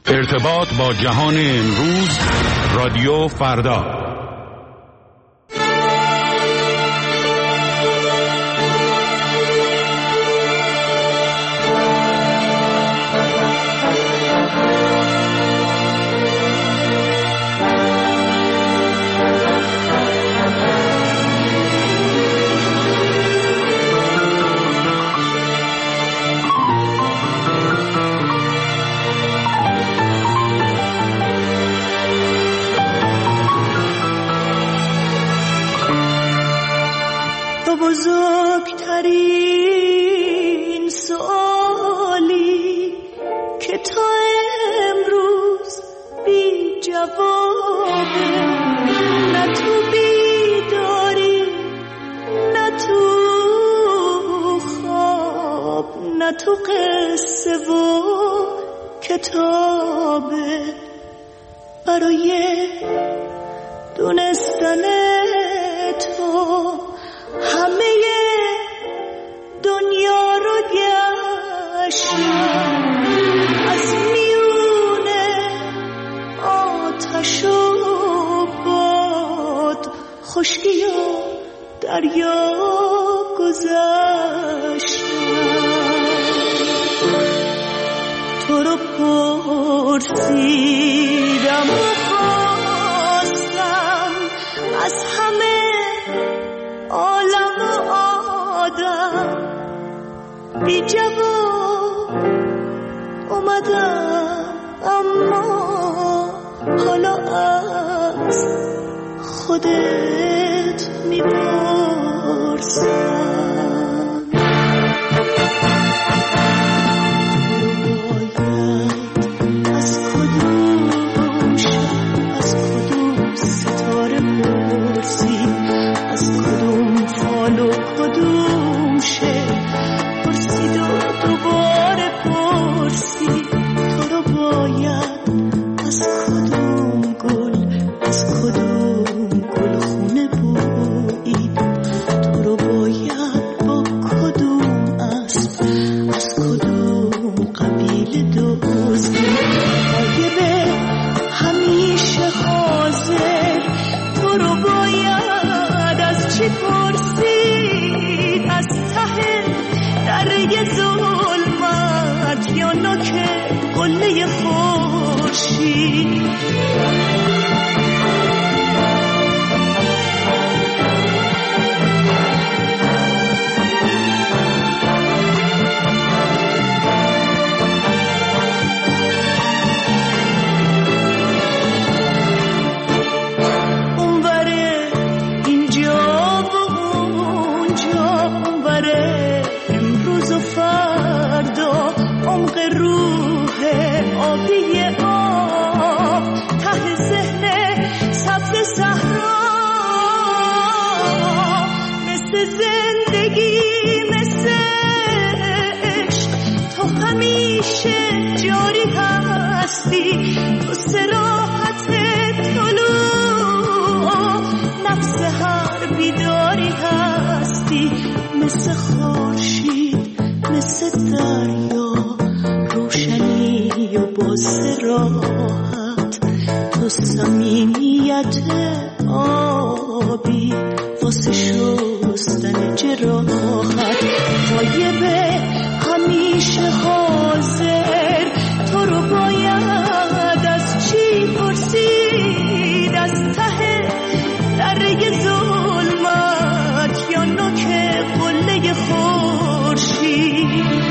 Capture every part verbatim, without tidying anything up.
ارتباط با جهان امروز، رادیو فردا. بزرگترین سوالی که تا امروز بی جوابه، نه تو بیداری نه تو خواب نه تو قصه و کتابه. برای دونستن تو همه دنیا رو گشتم، از میونه آتش و باد، خشکی و دریا گذشتم. تو رو پرسیدم و خواستم از همه عالم و آدم، بی جواب اومدم، اما حالا از خودت میپرسم. از کدوم شب، از کدوم ستاره پرسی، از کدوم فال و کدوم شعر پرسید و دوباره پرسی. تو رو باید از کدوم گل، از کدوم گل خونه بویید. تو رو باید با کدوم اسب، از کدوم قبیله دزدید. غایب همیشه حاضر، تو رو باید از چی پرسید؟ از ته دره ظلمت یا نوک قله خورشید؟ تو صراحت طلوع نفس هر بیداری هستی، مثل خورشید مثل دریا، روشنی و با صراحت. تو صمیمیت آبی واسه شستن جراحت. غایب همیشه حاضر، تو رو باید از چی پرسید؟ از ته دره ظلمت یا نوک قله خورشید؟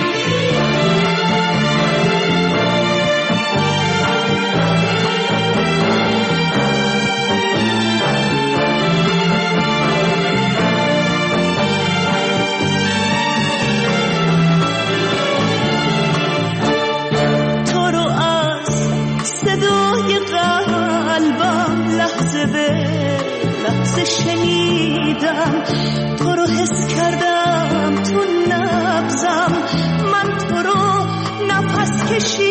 لحظه شنیدم، تو رو حس کردم تو نبضم، من تو رو نفس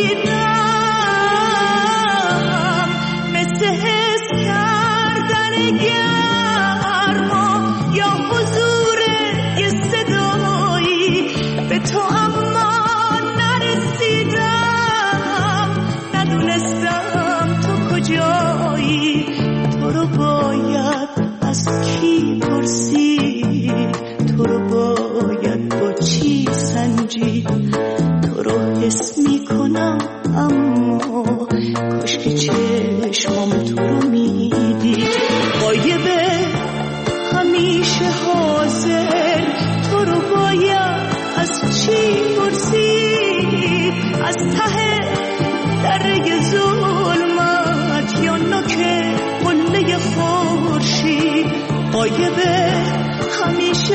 کشیدم، مثل حس کردن گرما یا حضور یه صدایی به تو، اما نرسیدم، ندونستم میکنم اما کاش که چشمام تو رو میدید. غایبه همیشه حاضر، تو رو باید از چی پرسید؟ از ته دره ظلمت یا نوک قله خورشید. غایبه همیشه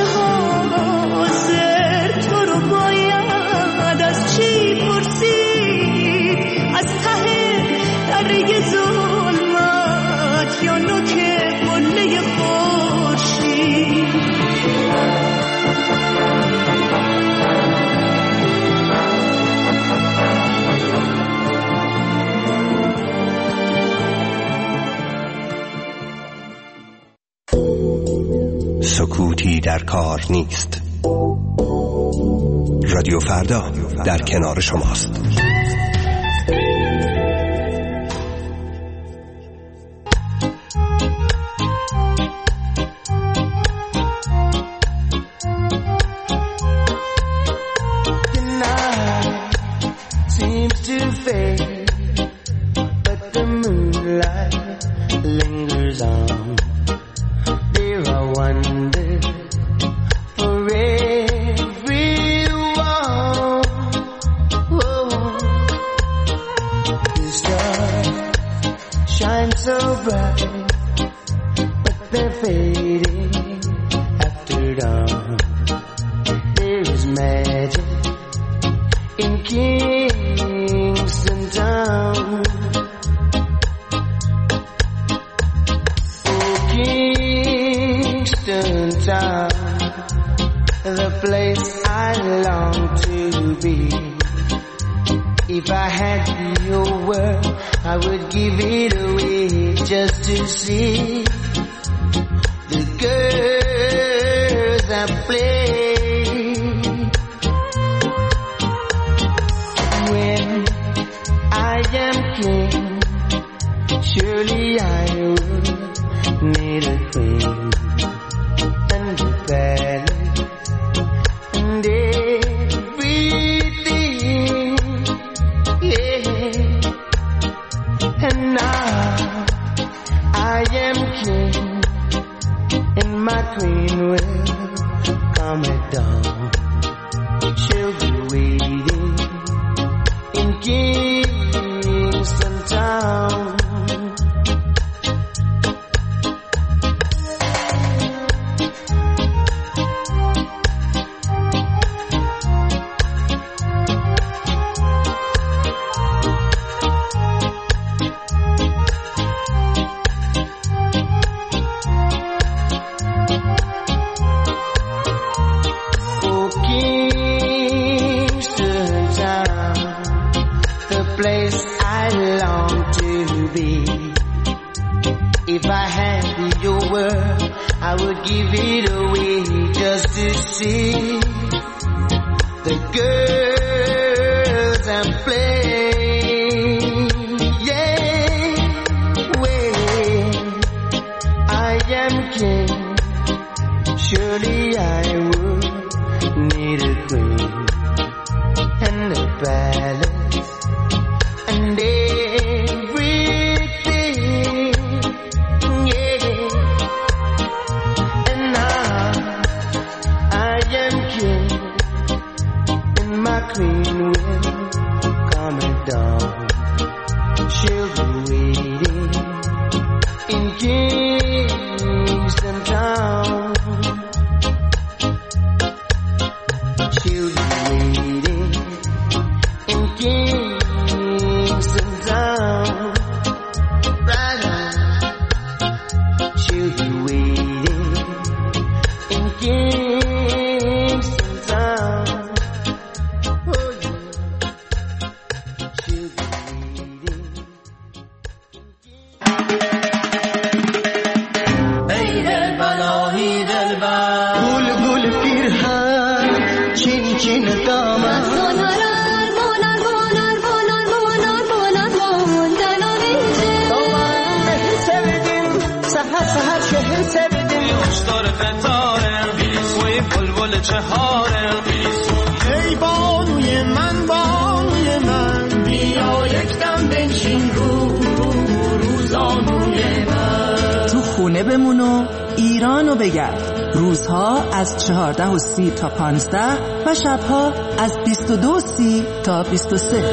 حاضر، تو رو باید از چی پرسید؟ از ته دره ظلمت یا نوک قله خورشید. سکوتی در کار نیست. رادیو فردا در کنار شماست. ای بانوی من بانوی من خونه بمون و ایرانو بگرد. روزها از چهارده و سی تا پانزده و شبها از بیست و دو و سی تا بیست و سه.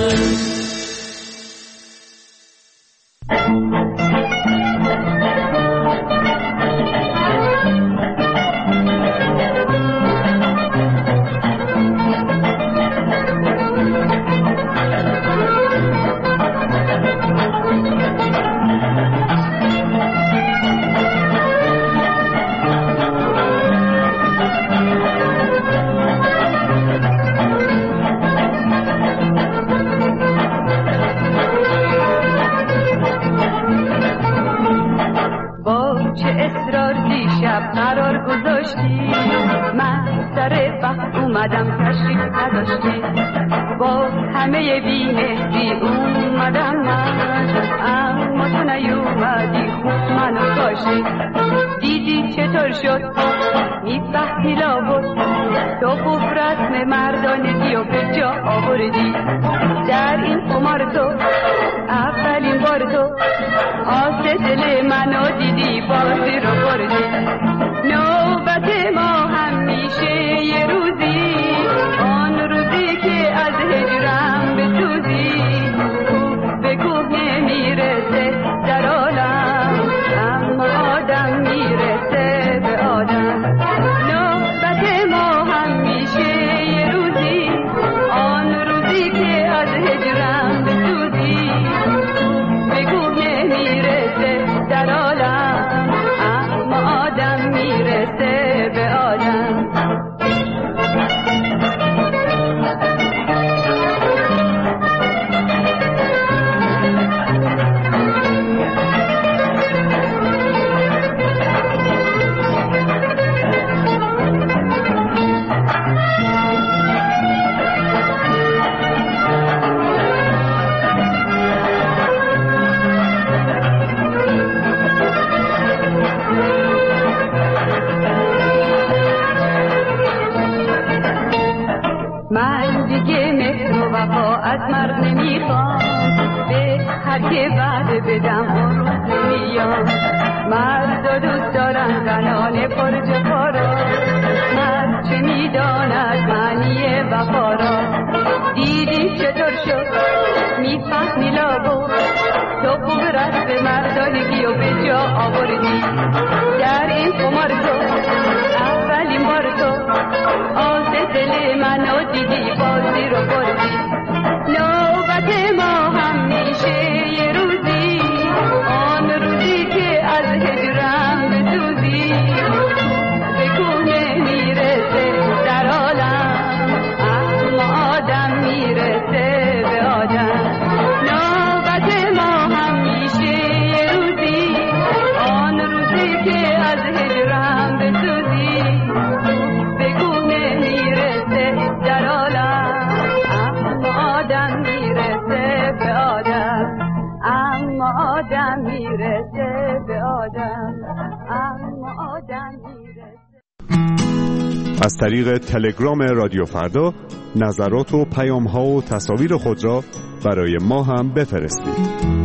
از طریق تلگرام رادیو فردا نظرات و پیام‌ها و تصاویر خود را برای ما هم بفرستید.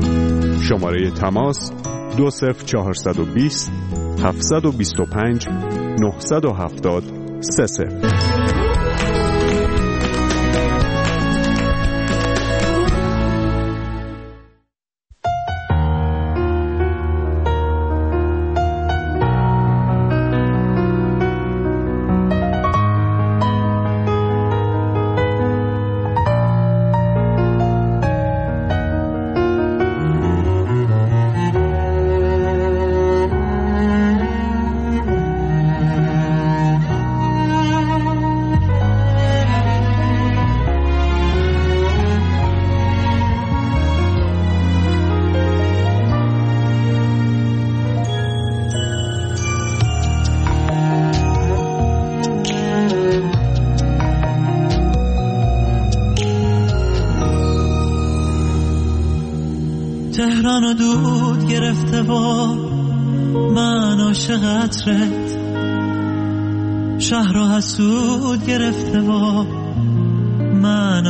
شماره تماس دو صفر چهارصد و بیست هفتصد و بیست و پنج نهصد و هفتاد سه صفر. تهرانو دود گرفته با من عاشقترت، شهر و حسود گرفته با من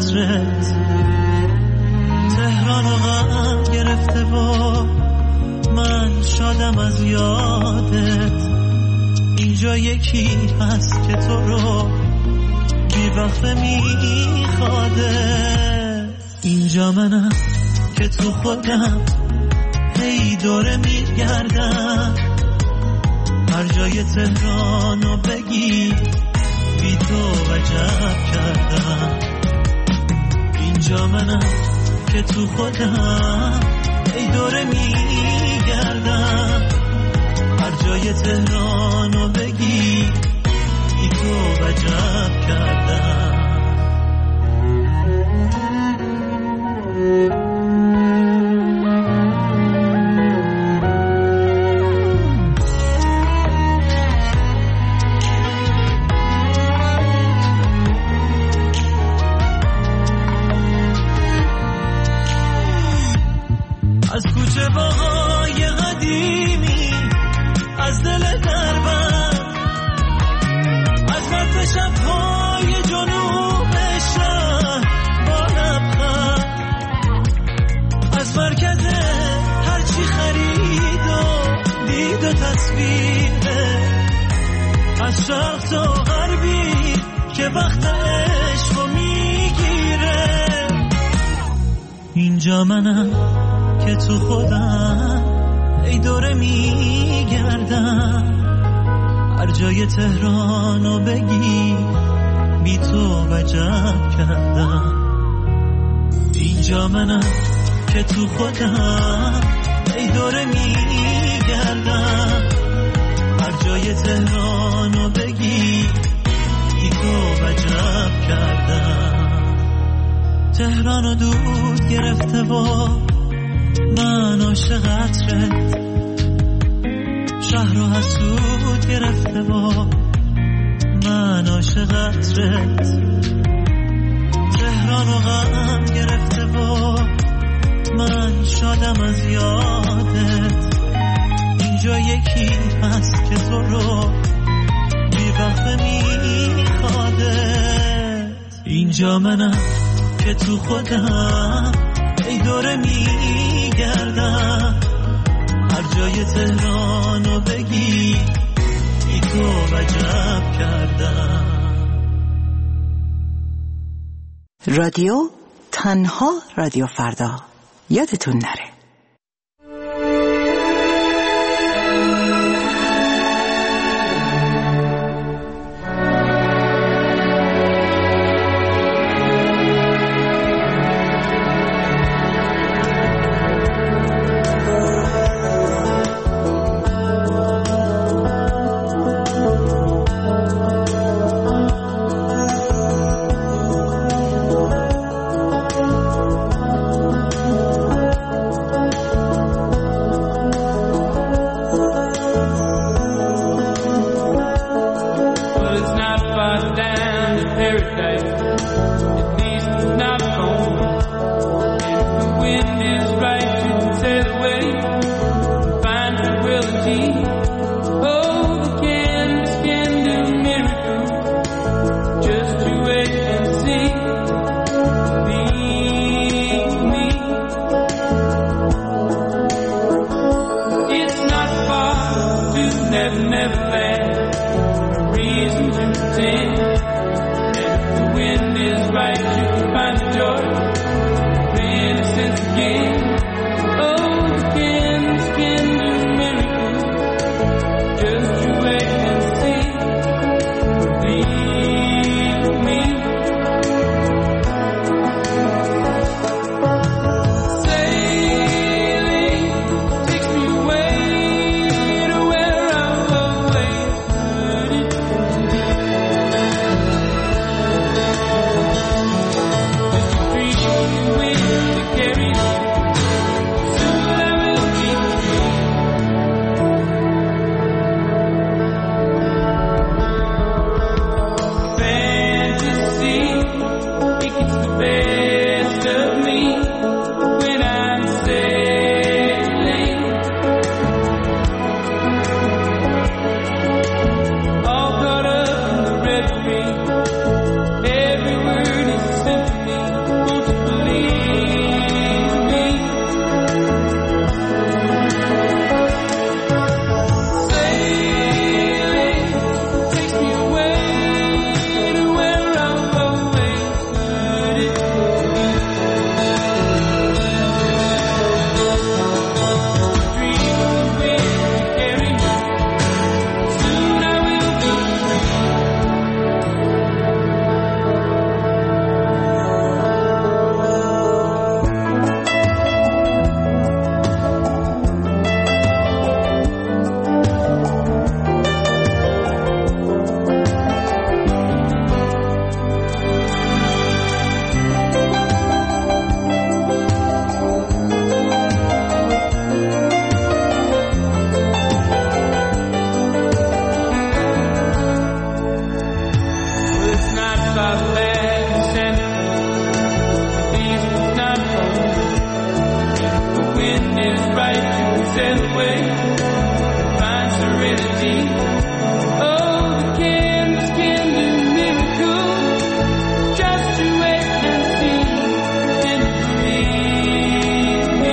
عاشقترت، تهرانو غم گرفته با من شادم از یادت. اینجا یکی هست که تو رو بی وقفه میخواده. اینجا منم که تو خودم هی دوره میگردم. هر جای تهرانو بگی بی تو وجب کردم. اینجا منم که تو خودم ای دوره میگردم. هر جای تهرانو بگی بی تو وجب کردم. از کوچه باهای قدیمی، از دل دربند، از مرد شبهای جنوب شهر با لبخند، از مرکز هرچی خرید و دید و تصویره، از شرق تا غربی که وقت عشقو میگیره. اینجا منم که تو خودم ای دوره میگردم. هر جای تهرانو بگی بی تو وجب کردم. اینجا منم که تو خودم ای دوره میگردم. هر جای تهرانو بگی بی تو وجب کردم. تهرانو دود گرفته و من عاشقترت. شهر رو حسود گرفته با من عاشقترت. تهران رو غم گرفته با من شادم از یادت. اینجا یکی هست که تو رو بی وقفه میخوادت. اینجا منم که تو خودم ای دوره میگردم. هر جای تهرانو بگی بی تو وجب کردم. رادیو تنها رادیو فردا، یادتون نره. right to sail away, find serenity. Oh, the candles can do miracles. Just to wait and see. Didn't believe me.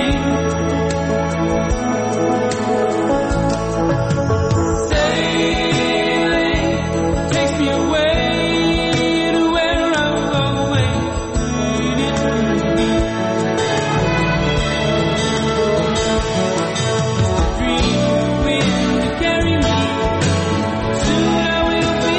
Sailing takes me away to where I've always needed to be. Dream wind to carry me. Soon I will be.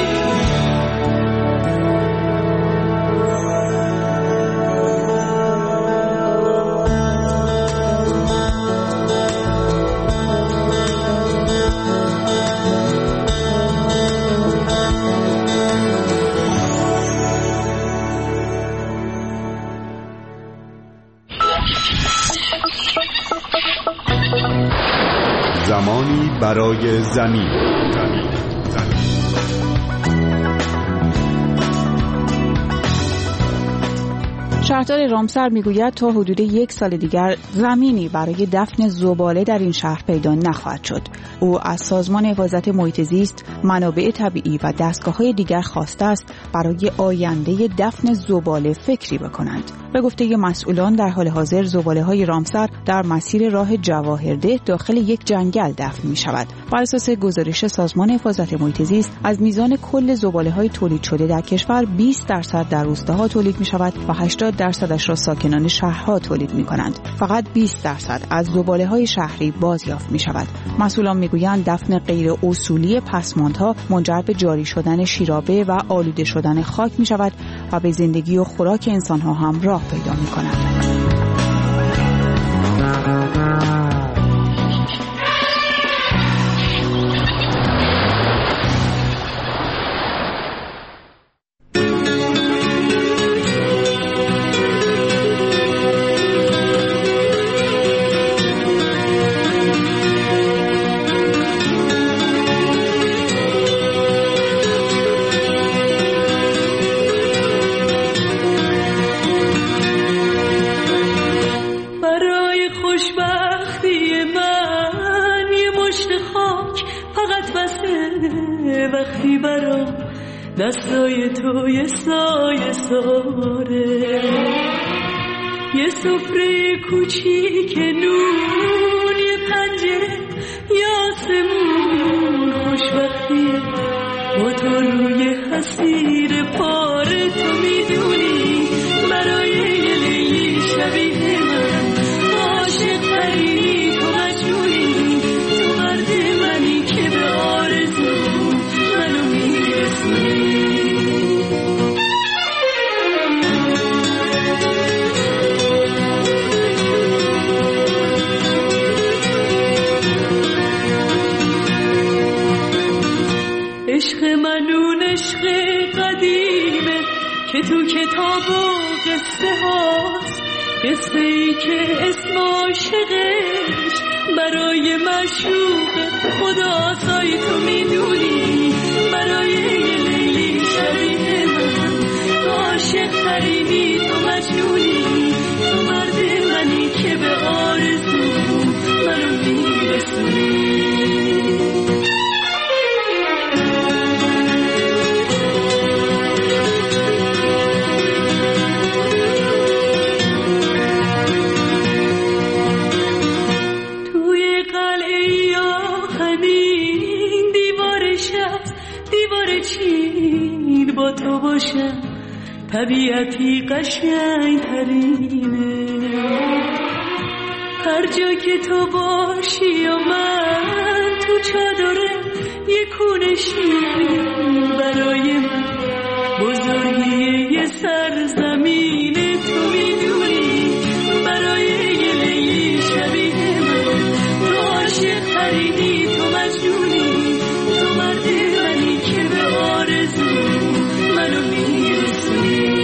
زمانی برای زمین. شهردار رامسر میگوید تا حدود یک سال دیگر زمینی برای دفن زباله در این شهر پیدا نخواهد شد. او از سازمان حفاظت محیط زیست، منابع طبیعی و دستگاه‌های دیگر خواسته است برای آینده دفن زباله فکری بکنند. به گفته مسئولان در حال حاضر زباله‌های رامسر در مسیر راه جواهرده داخل یک جنگل دفن می‌شود. بر اساس گزارش سازمان حفاظت محیط زیست از میزان کل زباله‌های تولید شده در کشور بیست درصد در روستاها تولید می‌شود و هشتاد درصدش را ساکنان شهرها تولید می‌کنند. فقط بیست درصد از زباله‌های شهری بازیافت می‌شود. مسئولان می‌گویند دفن غیر اصولی پسماندها منجر به جاری شدن شیرابه و آلوده شدن خاک می‌شود و به زندگی و خوراک انسان‌ها هم راه پیدا می‌کند. دستای تو یه سایه ساره، یه سفره کوچیک نون، یه پنجره یه آسمون خوشبختی با تو روی حسیر پاره. تو میدونی برای یه لیلی شبیه من عاشق تری، تو مجنونی، تو مرد منی که به آرزو منو میرسونی. عشق منون عشق قدیمه که تو کتاب و قصه هاست، قصه ای که اسم عاشقش برای معشوق خدا سای. تو میدونی برای یه لیلی شبیه من تو عاشق ترینی، تو مجنونی، تو مرد منی که به آرزو منو میرسونی. با تو باشم طبیعتی قشنگ ترینه، هر جا که تو باشی و من تو چادره یه کونه شیرین برای من بزرگی یه سرزمینه. تو میدونی برای یه لیلی شبیه من تو عاشق ترینی، تو مجنونی، تو مرد منی که به آرزو منو میرسونی.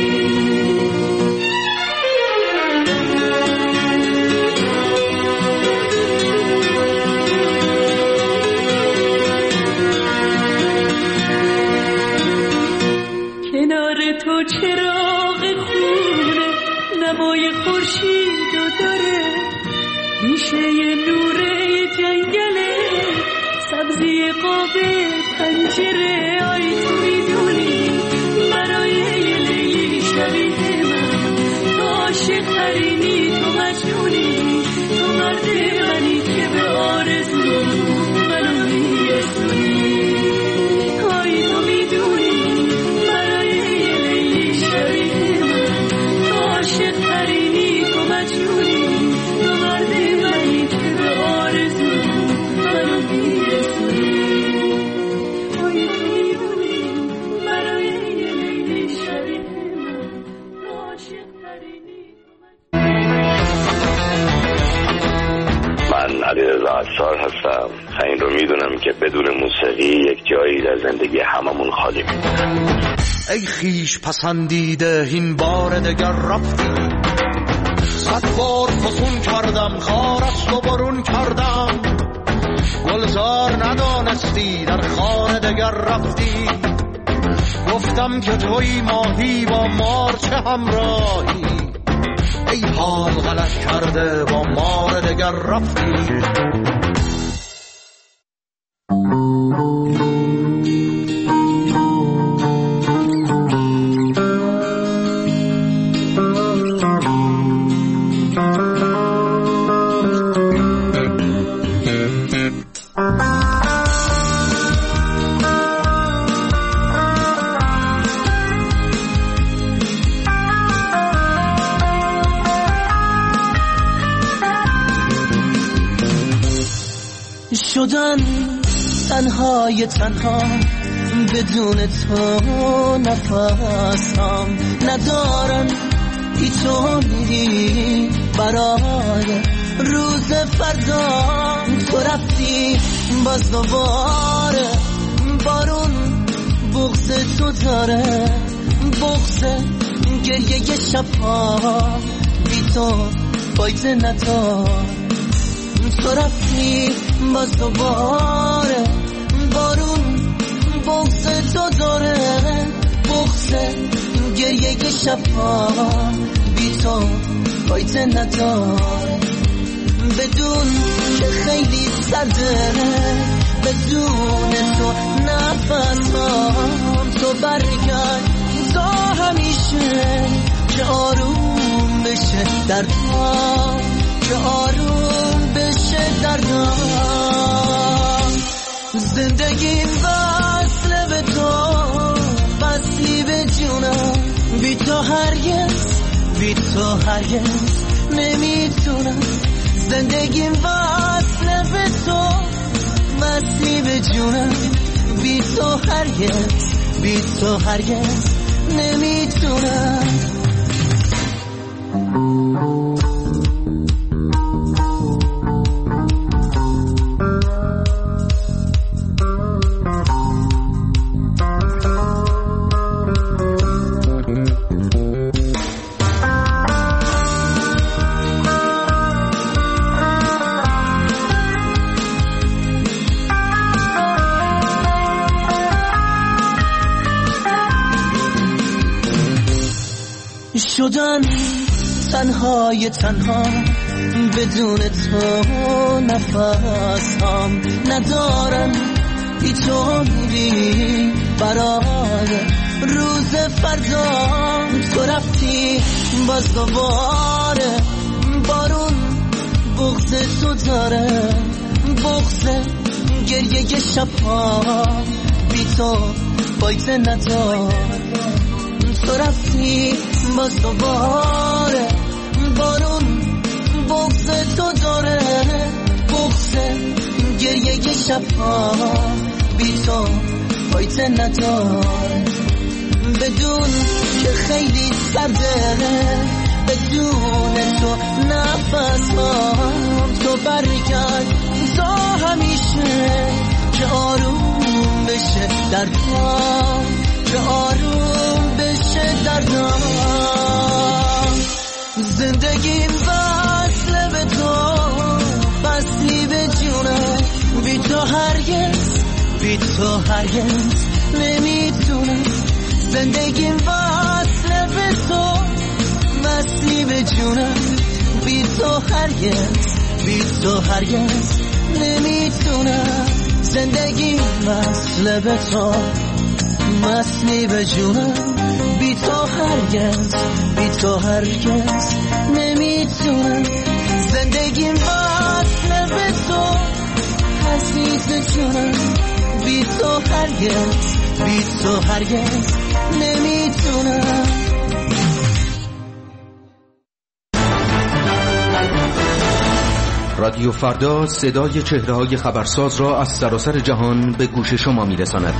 کنار تو چراغ خونه نمای خورشید و داره، میشه یه نوره جنگله سبزی قابه پنجره آی تو میدونی برای یه لیلی شبیه من تو عاشق ترینی تو مجنونی تو مرد منی که به آرزو منو میرسونی آی تو میدونی برای یه لیلی شبیه من تو عاشق ترینی تو مجنونی تو مرد منی که به آرزو منو میرسونی آی تو میدونی برای یه لیلی شبیه من تو عاشق ترینی من علیرضا عطار هستم. این رو میدونم که بدون موسیقی یک جایی در زندگی هممون خالی میمونه. ای خیش پسندیده این بار دگر رفتی، صد بار فسون کردم خارست و برون کردم، گلزار ندانستی در خانه دگر رفتی، گفتم که توی ماهی با مار چه همراهی، ای حال غلط کرده با مار دگر رفتی. شدن تنهای تنها بدون تو نفسم ندارم، ای تو میری برای روز فردا، تو رفتی باز دوباره بارون بغض تو داره، بغض گریه ی شبها بی تو فایده ندار، تو رفتی باز دوباره بارون بغض تو داره، بغض گریه ی شبها بی تو فایده نداره، بدون که خیلی سرده بدون تو نفسم، تو برگرد تا همیشه که آروم بشه دردم، که آروم بشه دردم، زندگیم وصله به تو وصلی به جونم، بی تو هرگز بی تو هرگز نمیتونم، زندگیم وصله به تو وصلی به جونم، بی تو هرگز بی تو هرگز نمیتونم. شدن تنهای تنها بدون تو نفسم ندارم، ای تو میری برای روز فردا، تو رفتی باز دوباره بارون بغض تو داره، بغض گریه ی شبها بی تو فایده ندار، تو رفتی باز دوباره بارون بغض تو داره، بغض گریه ی شبها بی تو فایده نداره، بدون که خیلی سرده بدون تو نفسم، تو برگرد تا همیشه که آروم بشه دردم، که آروم بشه دردم، زندگیم وصله به تو وصلی به جونم، بی تو هرگز بی تو هرگز نمیتونم، زندگیم وصله به تو وصلی به جونم، بی تو هرگز بی تو هرگز نمیتونم زندگی مثل به تو مسنی به جونم بی تو هرگز بی تو هرگز نمیتونم زندگی مثل به تو عزیز جونم بی تو هرگز بی تو هرگز نمیتونم. رادیو فردا صدای چهره‌های خبرساز را از سراسر جهان به گوش شما می‌رساند.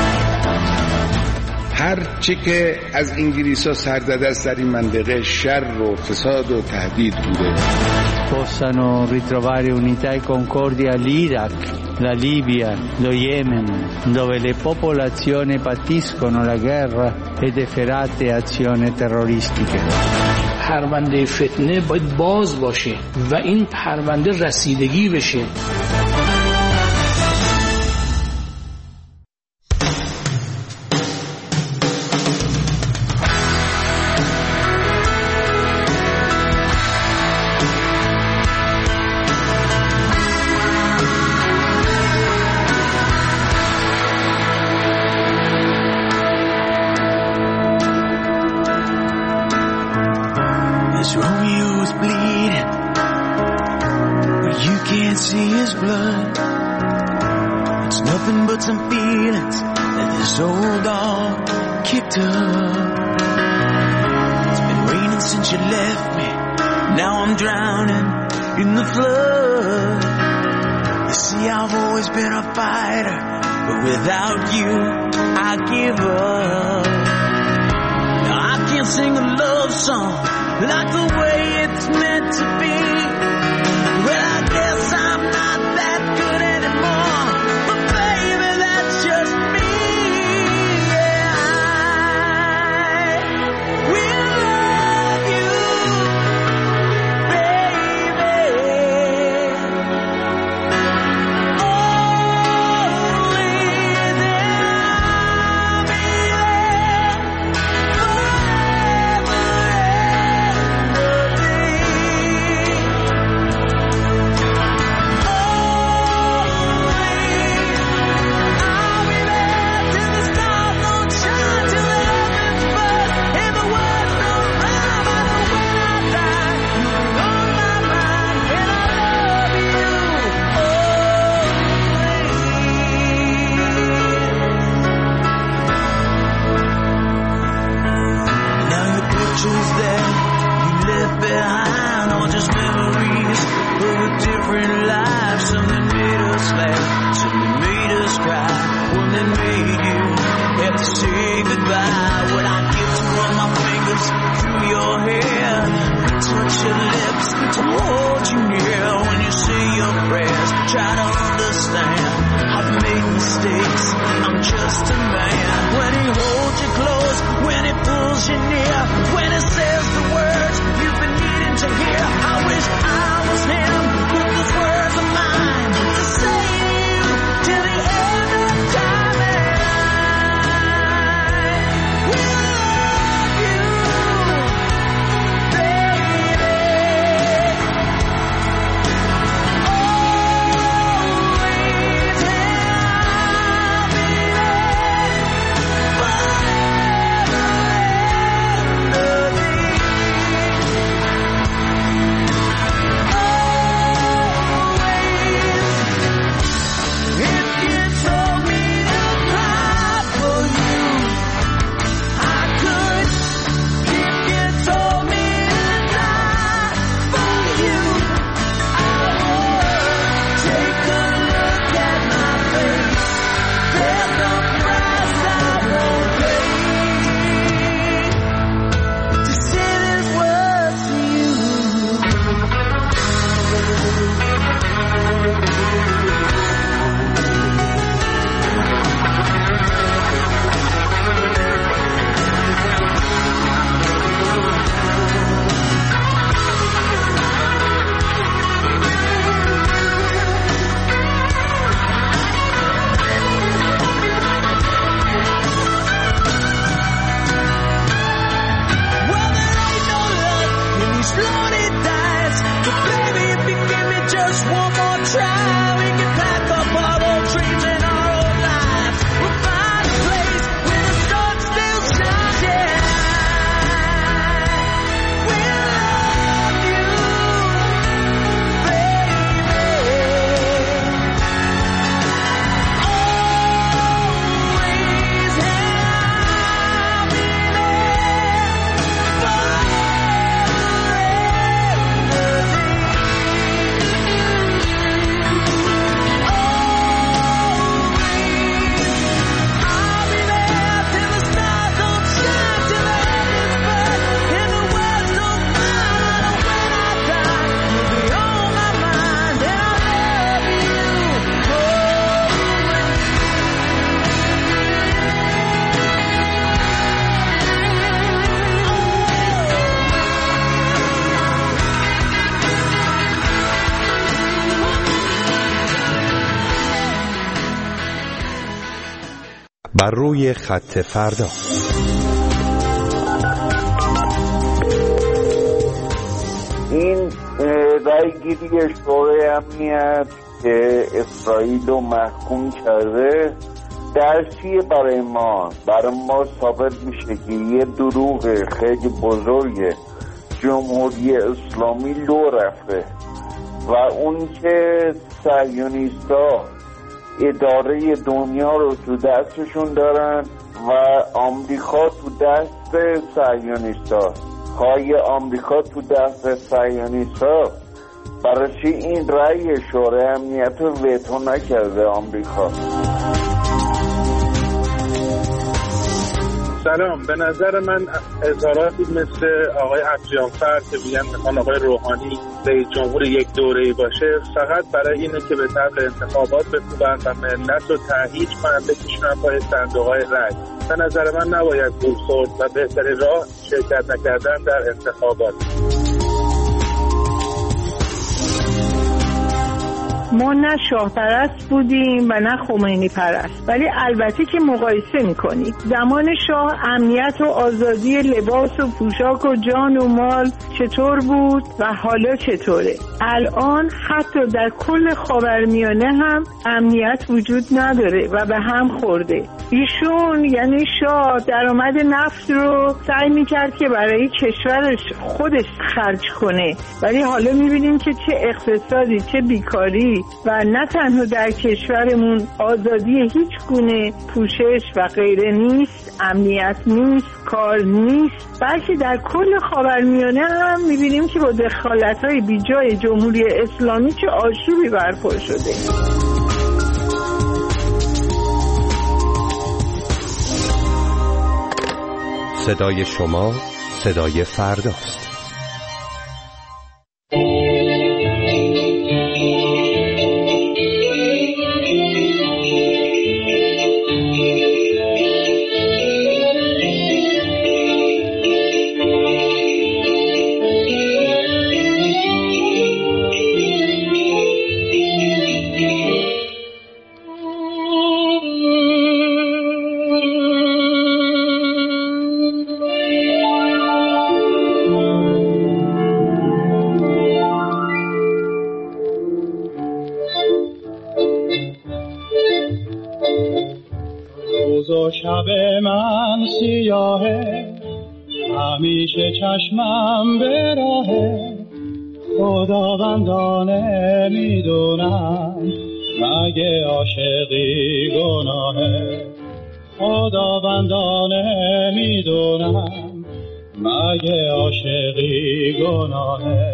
هر چی که از انگلیس‌ها سر زده است در این منطقه شر و فساد و تهدید بوده. possano ritrovare unità e concordia l'Iraq, la Libia, lo Yemen, dove le popolazioni patiscono la guerra ed efferate azioni terroristiche. پرونده فتنه باید باز باشه و این پرونده رسیدگی بشه. Without you, I give up. Now I can't sing a love song like the way it's meant to be. Well, I guess I'm not that good anymore, but baby, that's just me. Yeah, I will love you, baby. بر روی خط فردا. این رای گیری شورای امنیت که اسرائیل رو محکوم کرده درسیه برای ما برای ما ثابت میشه که یه دروغ خیلی بزرگ جمهوری اسلامی لو رفته و اون که صهیونیست‌ها اداره دنیا رو تو دستشون دارن و آمریکا تو دست صهیونیست‌ها. های آمریکا تو دست صهیونیست‌ها، برای چی این رأی شورای امنیت رو وتو نکرده آمریکا؟ سلام، به نظر من اظهاراتی مثل آقای افجانفر که میگن میخوان آقای روحانی رئیس جمهور یک دوره‌ای باشه فقط برای اینه که به طبل انتخابات بکوبن و ملت رو تهییج کنن بکشونن پای صندوق‌های رأی. به نظر من نباید گول خورد و بهترین راه شرکت نکردن در انتخابات. ما نه شاه پرست بودیم و نه خمینی پرست، ولی البته که مقایسه میکنیم زمان شاه امنیت و آزادی لباس و پوشاک و جان و مال چطور بود و حالا چطوره. الان حتی در کل خاورمیانه هم امنیت وجود نداره و به هم خورده. ایشون یعنی شاه درآمد نفت رو سعی میکرد که برای کشورش خودش خرج کنه، ولی حالا میبینیم که چه اقتصادی چه بیکاری و نه تنها در کشورمون آزادی هیچ گونه پوشش و غیره نیست، امنیت نیست، کار نیست، بلکه در کل خاورمیانه هم میبینیم که با دخالت‌های بیجای جمهوری اسلامی چه آشوبی برپا شده. صدای شما صدای فرداست. شب من سیاهه همیشه چشمم به راهه، خداوندانه میدونم مگه عاشقی گناهه، خداوندانه میدونم مگه عاشقی گناهه.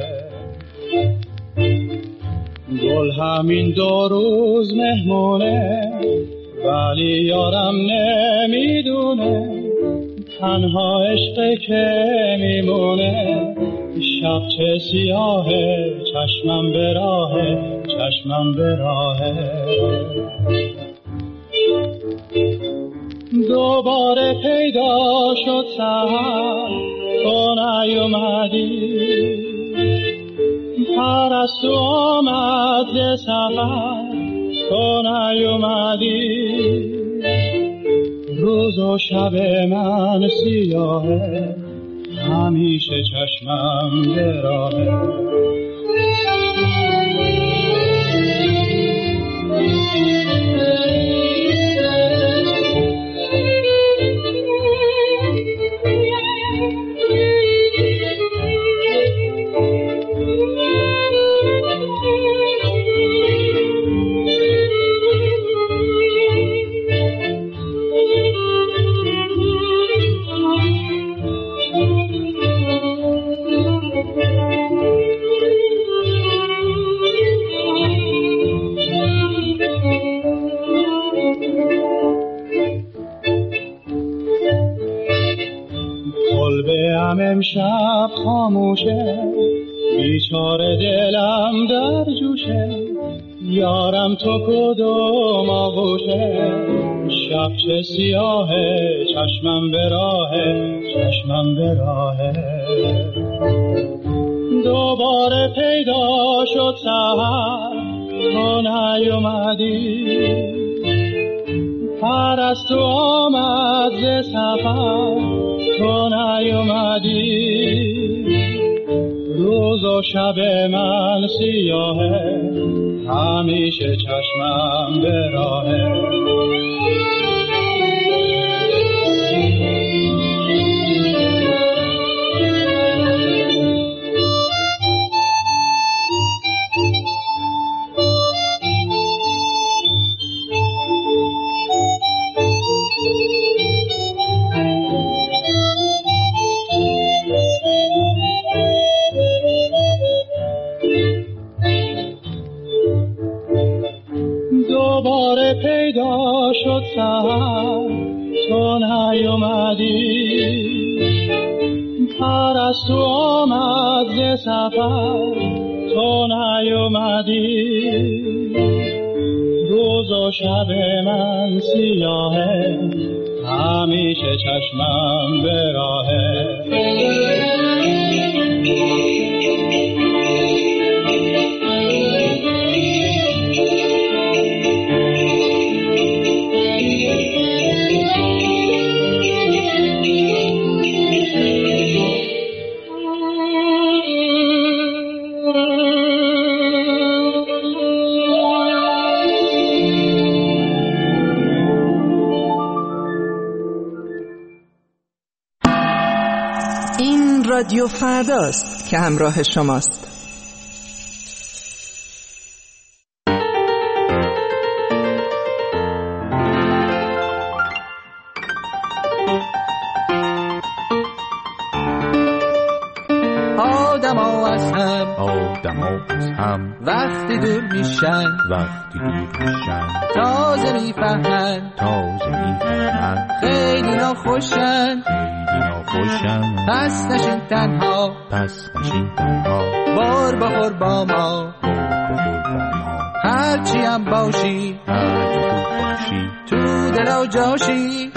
گل همین دو روز مهمونه ولی یارم نمیدونه تنها عشق که میمونه، شب چه سیاهه چشمم به راهه چشمم به راهه. دوباره پیدا شد سحر تو نیومدی، پرستو آمد ز سفر تو نیومدی، روز و شب من سیاهه همیشه چشمم به راهه. امشب خاموشه بیچاره دلم در جوشه، یارم تو کدوم آغوشه، شب چه سیاهه چشمم به راهه چشمم به راهه. دوباره پیدا شد سحر تو نیومدی، پرستو آمد ز سفر تو نیومدی، روز و شب من سیاهه همیشه چشمم به راهه. دوباره پیدا شد سحر تو نیومدی، پرستو آمد ز سفر تو نیومدی، روز و شب من سیاهه همیشه چشمم به راهه. رادیو فرداست که همراه شماست. آدما از هم آدما از هم وقتی دور میشن وقتی دور میشن تازه میفهمن تازه میفهمن خیلی ناخوشن خیلی ناخوشن. پس نشین تنها پس نشین تنها بار بخور با ما بار بخور با ما. هرچی هم باشی هرچی خوب باشی تو دل و جاشی.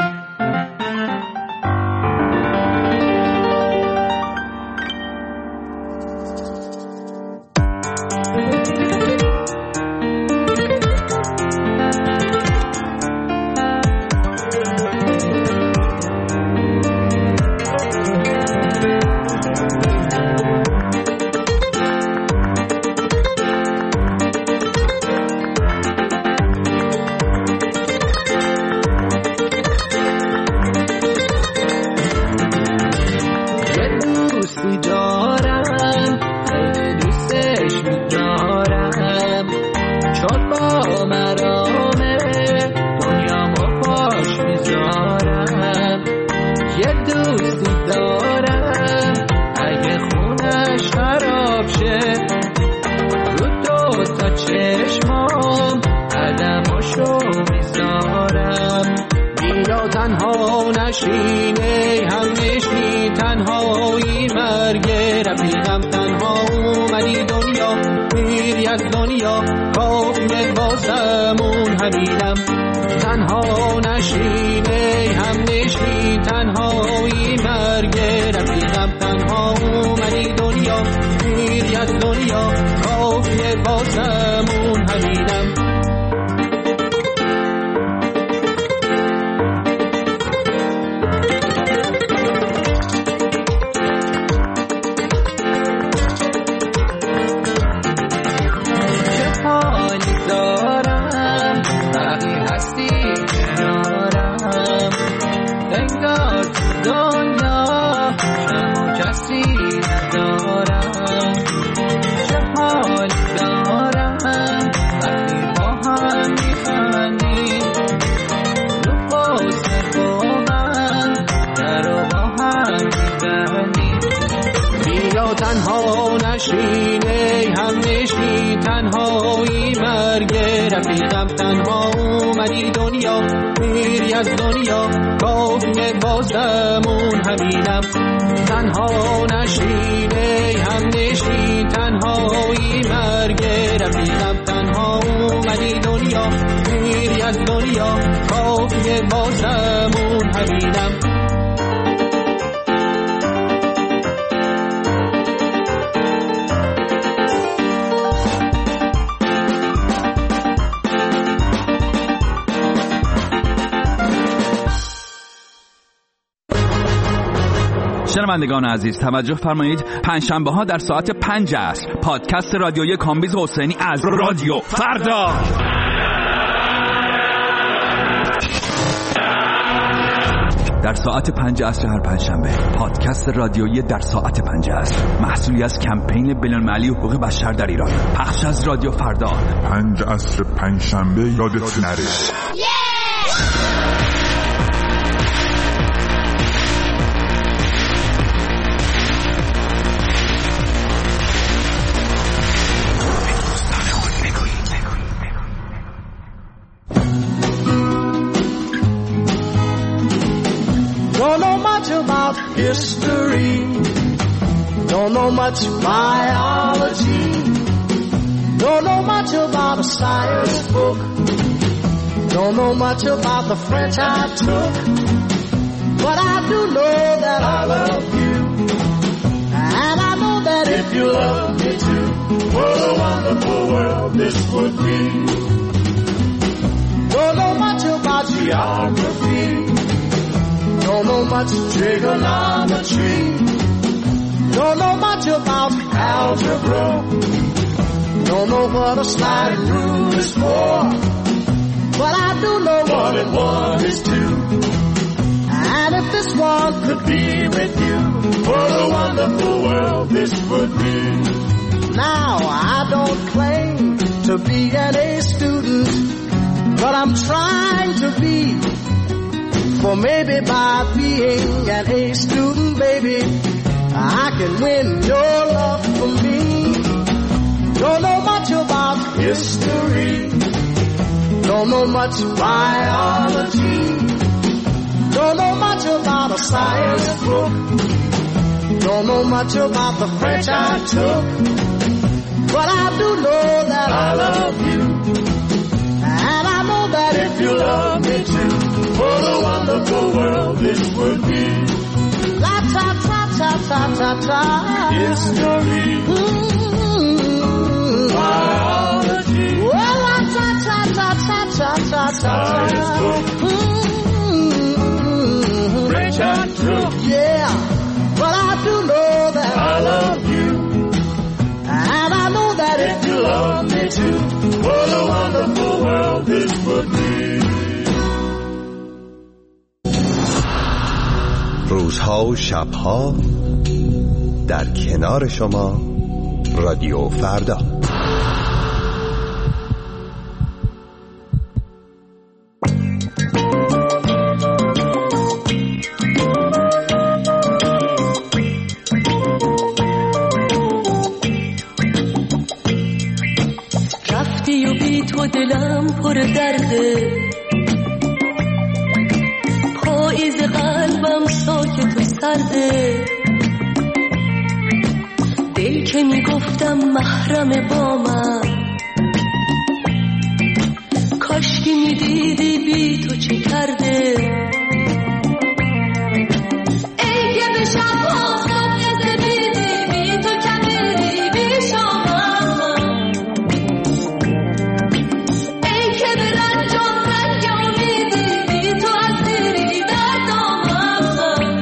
شنوندگان عزیز توجه فرمایید، پنجشنبه ها در ساعت پنج عصر پادکست رادیویی کامبیز حسینی از رادیو فردا. در ساعت پنج عصر هر پنجشنبه پادکست رادیویی در ساعت پنج عصر، محصولی از کمپین بین‌المللی حقوق بشر در ایران، پخش از رادیو فردا. پنج عصر پنجشنبه یادت نره. Don't know much about history, don't know much biology, don't know much about a science book, don't know much about the French I took, but I do know that I love you, and I know that if you love me too, what a wonderful world this would be. Don't know much about geography, don't know much trigonometry, don't know much about algebra, don't know what a sliding rule is for, but I do know one and one is two, and if this one could be with you, what a wonderful world this would be. Now I don't claim to be an A student, but I'm trying to be. For maybe by being an A student, baby, I can win your love for me. Don't know much about history, don't know much biology, don't know much about a science book, don't know much about the French I took, but I do know that I love you, and I know that if you love me too, what a wonderful world this would be. La ta ta ta ta ta ta. History. Mm-hmm. Biology. Well, la ta ta ta ta ta ta ta. Mm-hmm. French I took. Yeah, but I do know that I love you, and I know that if you love me too, what a wonderful world this would be. روزها و شبها در کنار شما رادیو فردا. رفتی و بی تو دلم پر درده، پاییز قلبم ساکت و سرده، دل که میگفتم محرم با من، کاشکی میدیدی بی تو چه کرده. ای که به شب آفتاب نزدیدی بی تو کمیری بی شامم، ای که به رنجام رنگ امیدی بی تو اسیری در دامم.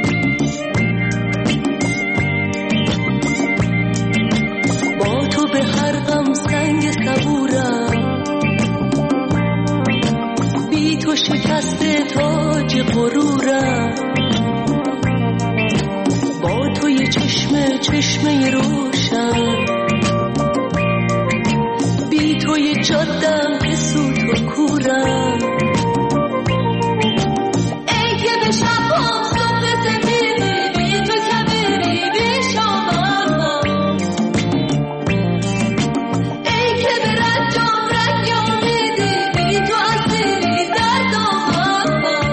با تو به هر غم سنگ صبورم، بی تو شکسته تاج غرورم، با تو یه چشمه چشمه روشن، بی تو یه جادم که سوت و کورم. ای که به شب آفتاب سفیدی بی تو کبیری بی شامم، ای که به رنجام رنگ امیدی بی تو اسیری در دامم.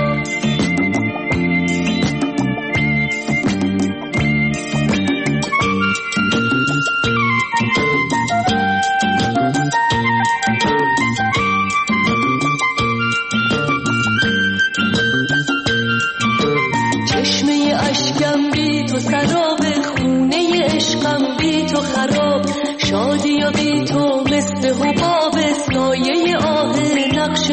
چشمه اشکم بی تو سراب، خونه عشقم بی تو خراب، شادی و بی تو مثل حباب، سایه آه نقش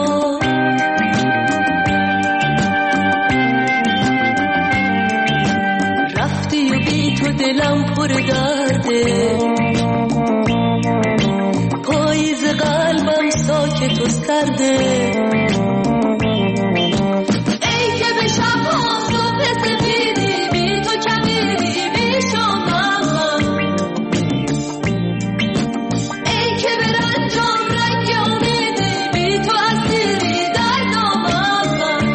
برام. پر درده، پاییز قلبم ساکت و سرده. ای که به شب‌ها صبح سفیدی، بی تو کبیری بی شامم، ای که به رنجام رنگ امیدی، بی تو اسیری در دامم.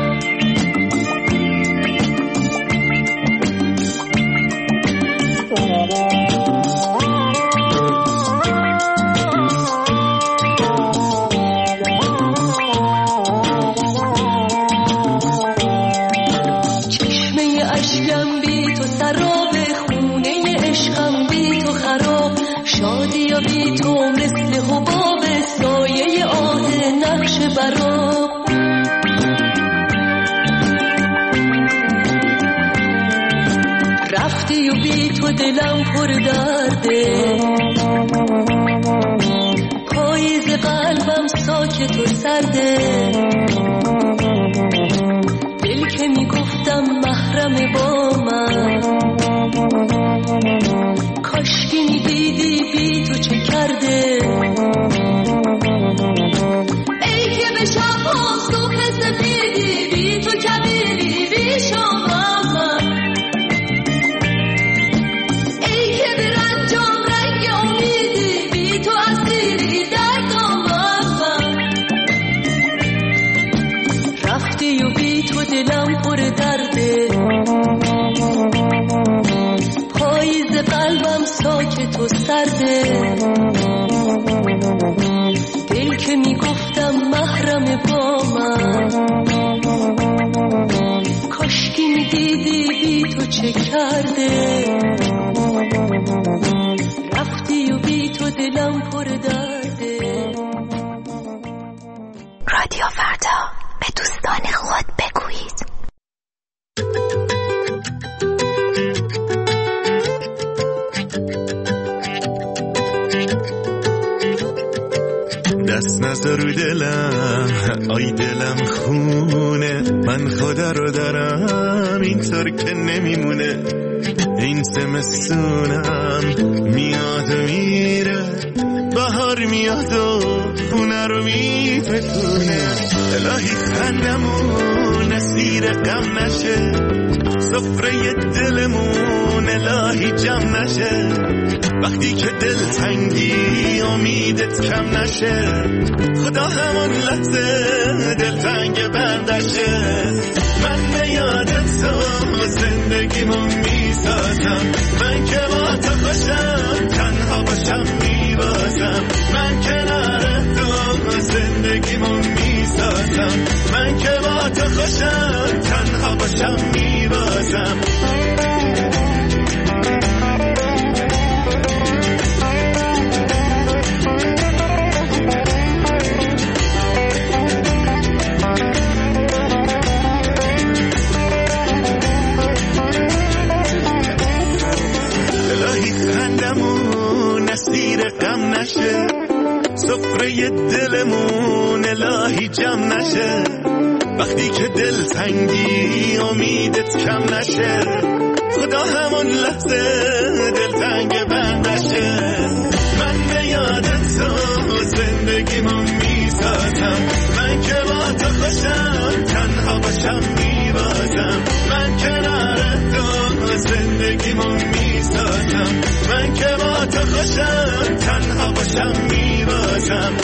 بی تو مثل حباب سایه آه نقش براب. رفتی و بی تو دلم پر درده، پاییز قلبم ساکت و سرده. دل که میگفتم محرم با من، کاشکی میدیدی بی تو چه کرده. ای که به شب‌ها صبح سفیدی، بی تو کبیری بی شامم، ای که به رنجام رنگ امیدی، بی تو اسیری در دامم. رفتی و بی تو دلم پر درده، پاییز قلبم ساکت و سرده. دل که میگفتم محرم با من، کاشکی میدیدی بی تو چه کرده. رفتی و بی تو دلم پر درده. رادیو فردا، به دوستان خود بگویید. دست نذار رو دلم، آی دلم خونه، من خدا رو دارم اینطور که نمیمونه. این زمستونم میاد و میره، بهار میاد و خونه رو میتکونه. الهی خندمون اسیر غم نشه، سفره دلمون الهی جمع نشه. وقتی که دل تنگی امیدت کم نشه، خدا همون لحظه دل تنگ بندشه. من به یادت تو زندگیمو میسازم، من که با تو خوشم تنها باشم میبازم. من کنار تو زندگیمو میسازم، من که با تو خوشم تنها باشم میبازم. اسیر غم نشه، سفره دلمون الهی جمع نشه. وقتی که دل تنگی امیدت کم نشه، خدا همون لحظه دل تنگ بندشه. من به یادت تو زندگیمو میسازم، من که با تو خوشم تنها باشم میبازم. من کنار تو زندگیمو میسازم، من که با تو خوشم تنها باشم میبازم.